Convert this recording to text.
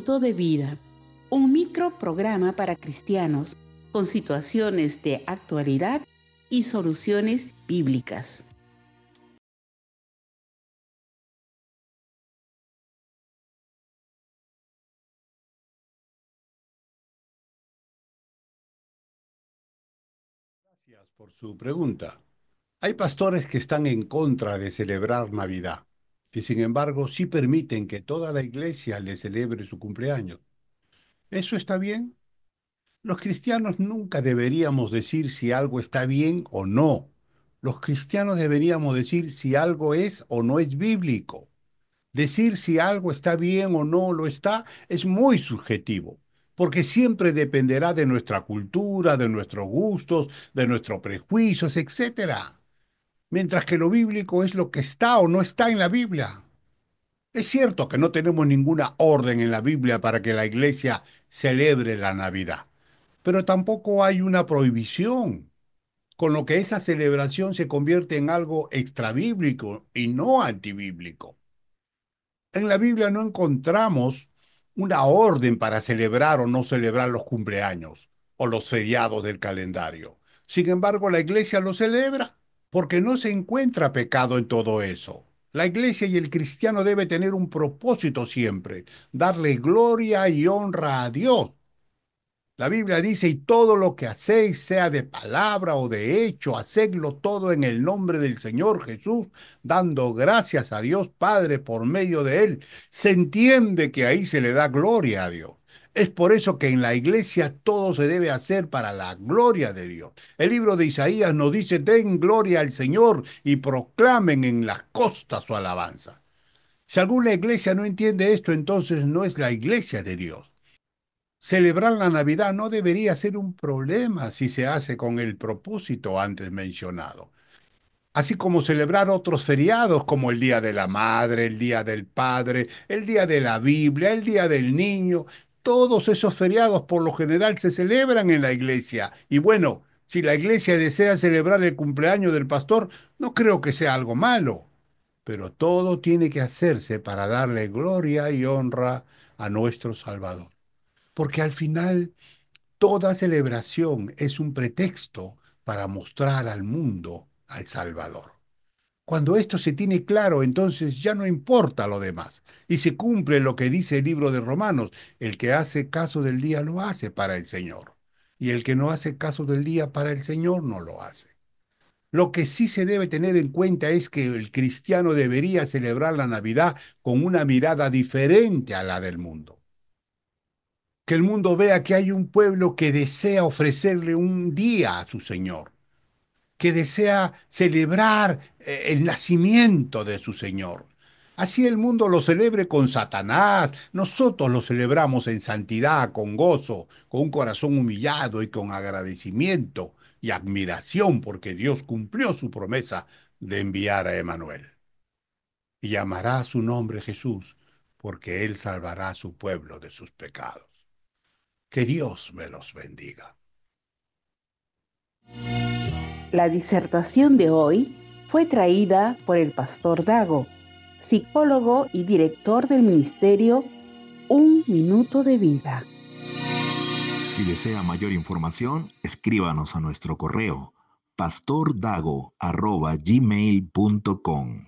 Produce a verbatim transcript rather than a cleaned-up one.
minuto de vida, un microprograma para cristianos con situaciones de actualidad y soluciones bíblicas. Gracias por su pregunta. Hay pastores que están en contra de celebrar Navidad y sin embargo sí permiten que toda la iglesia le celebre su cumpleaños. ¿Eso está bien? Los cristianos nunca deberíamos decir si algo está bien o no. Los cristianos deberíamos decir si algo es o no es bíblico. Decir si algo está bien o no lo está es muy subjetivo, porque siempre dependerá de nuestra cultura, de nuestros gustos, de nuestros prejuicios, etcétera. Mientras que lo bíblico es lo que está o no está en la Biblia. Es cierto que no tenemos ninguna orden en la Biblia para que la iglesia celebre la Navidad, pero tampoco hay una prohibición, con lo que esa celebración se convierte en algo extrabíblico y no antibíblico. En la Biblia no encontramos una orden para celebrar o no celebrar los cumpleaños o los feriados del calendario. Sin embargo, la iglesia lo celebra porque no se encuentra pecado en todo eso. La iglesia y el cristiano debe tener un propósito siempre, darle gloria y honra a Dios. La Biblia dice, y todo lo que hacéis, sea de palabra o de hecho, hacedlo todo en el nombre del Señor Jesús, dando gracias a Dios Padre por medio de Él. Se entiende que ahí se le da gloria a Dios. Es por eso que en la iglesia todo se debe hacer para la gloria de Dios. El libro de Isaías nos dice, den gloria al Señor y proclamen en las costas su alabanza. Si alguna iglesia no entiende esto, entonces no es la iglesia de Dios. Celebrar la Navidad no debería ser un problema si se hace con el propósito antes mencionado, así como celebrar otros feriados como el Día de la Madre, el Día del Padre, el Día de la Biblia, el Día del Niño. Todos esos feriados por lo general se celebran en la iglesia. Y bueno, si la iglesia desea celebrar el cumpleaños del pastor, no creo que sea algo malo, pero todo tiene que hacerse para darle gloria y honra a nuestro Salvador. Porque al final toda celebración es un pretexto para mostrar al mundo al Salvador. Cuando esto se tiene claro, entonces ya no importa lo demás y se cumple lo que dice el libro de Romanos: el que hace caso del día lo hace para el Señor, y el que no hace caso del día para el Señor no lo hace. Lo que sí se debe tener en cuenta es que el cristiano debería celebrar la Navidad con una mirada diferente a la del mundo. Que el mundo vea que hay un pueblo que desea ofrecerle un día a su Señor, que desea celebrar eh, el nacimiento de su Señor. Así el mundo lo celebre con Satanás, nosotros lo celebramos en santidad, con gozo, con un corazón humillado y con agradecimiento y admiración porque Dios cumplió su promesa de enviar a Emanuel. Y llamará su nombre Jesús, porque él salvará a su pueblo de sus pecados. Que Dios me los bendiga. La disertación de hoy fue traída por el pastor Dago, psicólogo y director del ministerio Un Minuto de Vida. Si desea mayor información, escríbanos a nuestro correo pastordago arroba gmail punto com.